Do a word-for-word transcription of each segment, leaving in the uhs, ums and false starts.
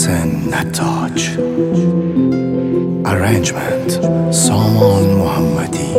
محسن نتاج. Arrangement سامان محمدی.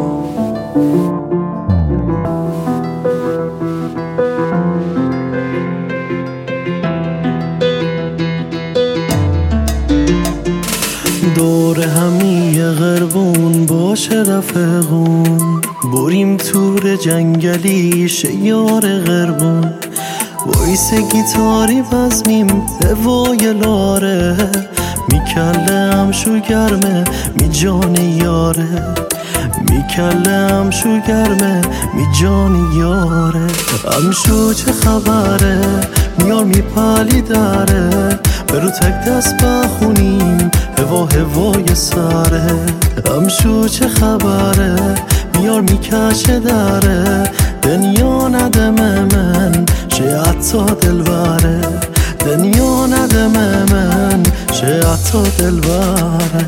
دور همی غربون باشه رفقون، بریم تور جنگلی شیار غربون. وایس گیتاری بزمیم هوای لاره، میکلم شو گرمه می جان یاره، میکلم شو گرمه می جان یاره. همشو چه خبره میار میپلی داره، برو تک دست بخونیم هوا هوای سره. همشو چه خبره میار میکشه داره، دنیا ندمه من شه حتی دلبره، دنیا ندمه من شه حتی دلبره.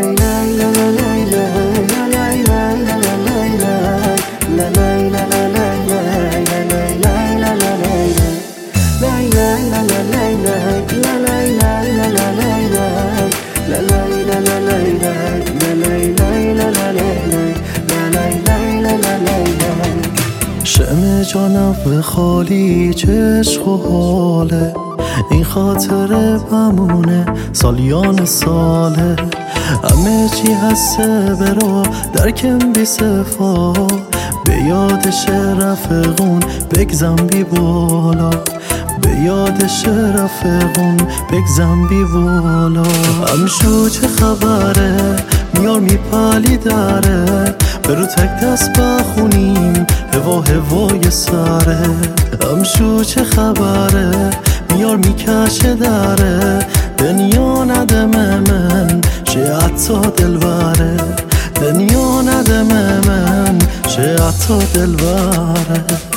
شمع جانم به خالی چه عشق و حاله، این خاطره بمونه سالیان ساله. همه چی هسته برا درکم بی صفا، به یادش رفقون بگذم بی بالا، به یادش رفقون بگذم بی بالا. همشو چه خبره میار میپلی داره، برو تک دست بخونیم هوا هوای سره. همشو چه خبره میار میکشه داره، دنیا ندمه من شه حتی دلبره، دنیا ندمه من شه حتی دلبره.